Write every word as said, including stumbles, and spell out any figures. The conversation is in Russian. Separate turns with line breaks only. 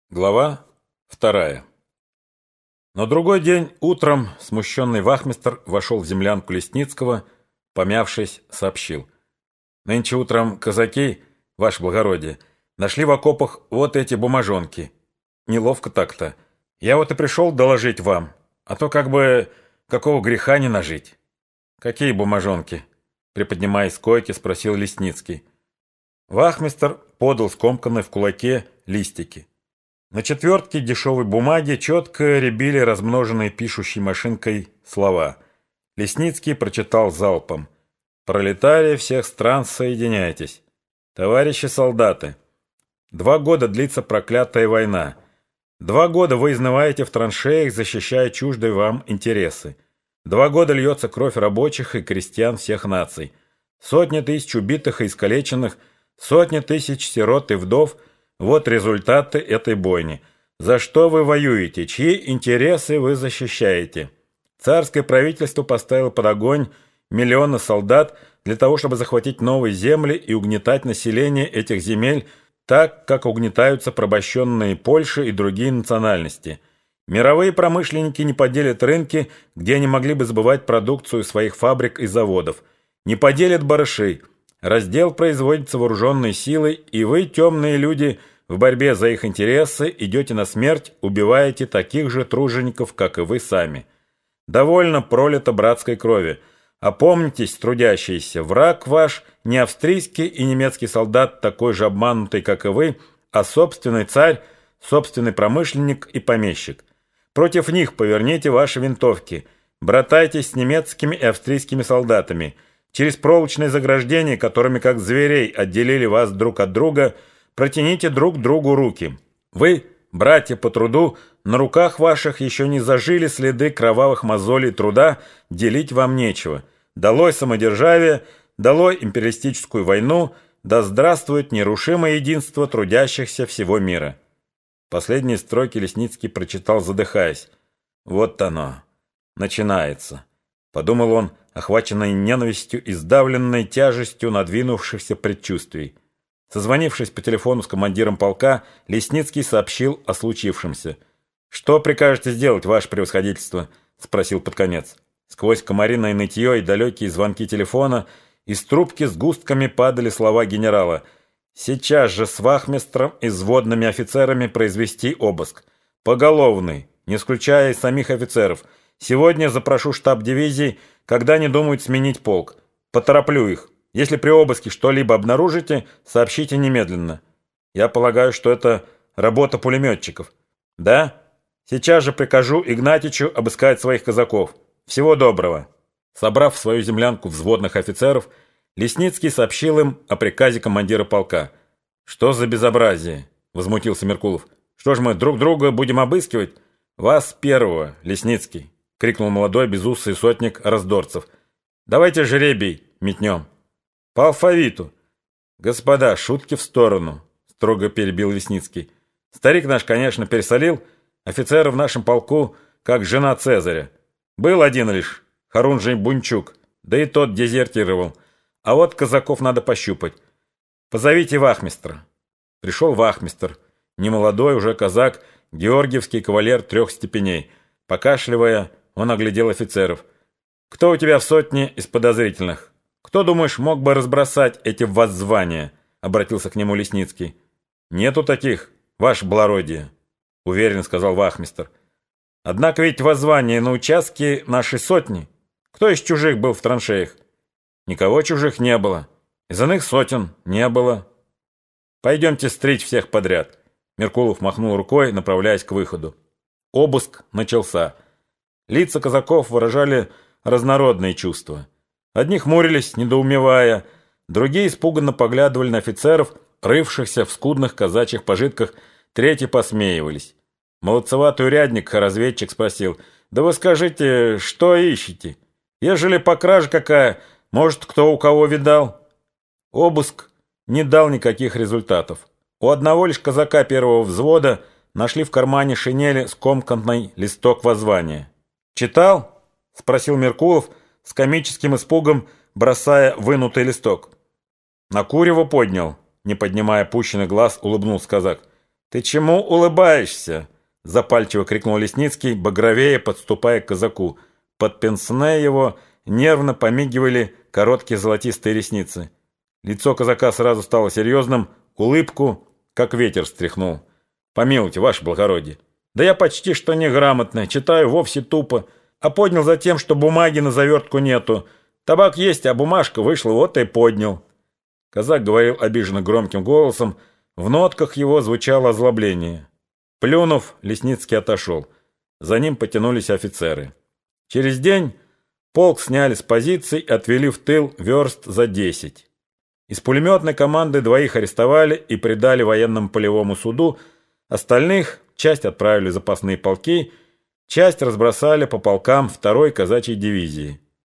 Глава вторая. На другой день утром смущенный вахмистр вошел в землянку Лесницкого, помявшись, сообщил: «Нынче утром казаки, ваше благородие, нашли в окопах вот эти бумажонки. Неловко так-то. Я вот и пришел доложить вам, а то как бы какого греха не нажить». «Какие бумажонки?» — приподнимаясь с койки, спросил Лесницкий. Вахмистр подал скомканные в кулаке листики. На четвертке дешевой бумаги четко рябили размноженные пишущей машинкой слова. Лесницкий прочитал залпом: «Пролетарии всех стран, соединяйтесь! Товарищи солдаты! Два года длится проклятая война. Два года вы изнываете в траншеях, защищая чуждые вам интересы. Два года льется кровь рабочих и крестьян всех наций. Сотни тысяч убитых и искалеченных, сотни тысяч сирот и вдов — вот результаты этой бойни. За что вы воюете? Чьи интересы вы защищаете? Царское правительство поставило под огонь миллионы солдат для того, чтобы захватить новые земли и угнетать население этих земель так, как угнетаются порабощенные Польши и другие национальности. Мировые промышленники не поделят рынки, где они могли бы сбывать продукцию своих фабрик и заводов. Не поделят барыши. Раздел производится вооруженной силой, и вы, темные люди, в борьбе за их интересы идете на смерть, убиваете таких же тружеников, как и вы сами. Довольно пролито братской крови. Опомнитесь, трудящиеся, враг ваш не австрийский и немецкий солдат, такой же обманутый, как и вы, а собственный царь, собственный промышленник и помещик. Против них поверните ваши винтовки, братайтесь с немецкими и австрийскими солдатами. Через проволочные заграждения, которыми как зверей отделили вас друг от друга, протяните друг другу руки. Вы, братья по труду, на руках ваших еще не зажили следы кровавых мозолей труда, делить вам нечего. Долой самодержавие, долой империалистическую войну, да здравствует нерушимое единство трудящихся всего мира». Последние строки Лесницкий прочитал, задыхаясь. «Вот оно, начинается», — подумал он, охваченный ненавистью и сдавленной тяжестью надвинувшихся предчувствий. Созвонившись по телефону с командиром полка, Лесницкий сообщил о случившемся. «Что прикажете сделать, ваше превосходительство?» — спросил под конец. Сквозь комариное нытье и далекие звонки телефона из трубки с густками падали слова генерала: «Сейчас же с вахмистром и взводными офицерами произвести обыск. Поголовный, не исключая и самих офицеров. Сегодня запрошу штаб дивизии, когда они думают сменить полк. Потороплю их. Если при обыске что-либо обнаружите, сообщите немедленно. Я полагаю, что это работа пулеметчиков. Да? Сейчас же прикажу Игнатичу обыскать своих казаков. Всего доброго». Собрав в свою землянку взводных офицеров, Лесницкий сообщил им о приказе командира полка. «Что за безобразие?» — возмутился Меркулов. «Что ж мы друг друга будем обыскивать?» «Вас первого, Лесницкий!» — крикнул молодой безусый сотник Раздорцев. «Давайте жребий метнем». «По алфавиту». «Господа, шутки в сторону», — строго перебил Лесницкий. «Старик наш, конечно, пересолил. Офицеры в нашем полку, как жена Цезаря. Был один лишь, Хорунжий Бунчук, да и тот дезертировал. А вот казаков надо пощупать. Позовите вахмистра». Пришел вахмистр, немолодой уже казак, георгиевский кавалер трех степеней. Покашливая, он оглядел офицеров. «Кто у тебя в сотне из подозрительных? Кто, думаешь, мог бы разбросать эти воззвания?» — обратился к нему Лесницкий. «Нету таких, ваше благородие», — уверенно сказал вахмистр. «Однако ведь воззвания на участке нашей сотни. Кто из чужих был в траншеях?» «Никого чужих не было. Из иных сотен не было». «Пойдемте стричь всех подряд». Меркулов махнул рукой, направляясь к выходу. Обыск начался. Лица казаков выражали разнородные чувства. Одни хмурились, недоумевая, другие испуганно поглядывали на офицеров, рывшихся в скудных казачьих пожитках, третьи посмеивались. Молодцеватый урядник, разведчик, спросил: «Да вы скажите, что ищете? Ежели по краже какая, может, кто у кого видал?» Обыск не дал никаких результатов. У одного лишь казака первого взвода нашли в кармане шинели скомканный листок воззвания. «Читал?» — спросил Меркулов с комическим испугом, бросая вынутый листок. «На курево поднял», — не поднимая пущенный глаз, улыбнулся казак. «Ты чему улыбаешься?» — запальчиво крикнул Лесницкий, багровее подступая к казаку. Под пенсне его нервно помигивали короткие золотистые ресницы. Лицо казака сразу стало серьезным, улыбку, как ветер, стряхнул. «Помилуйте, ваше благородие, да я почти что неграмотный, читаю вовсе тупо, а поднял за тем, что бумаги на завертку нету. Табак есть, а бумажка вышла, вот и поднял». Казак говорил обиженно громким голосом, в нотках его звучало озлобление. Плюнув, Лесницкий отошел. За ним потянулись офицеры. Через день полк сняли с позиций и отвели в тыл верст за десять. Из пулеметной команды двоих арестовали и предали военному полевому суду, остальных часть отправили в запасные полки, часть разбросали по полкам второй казачьей дивизии.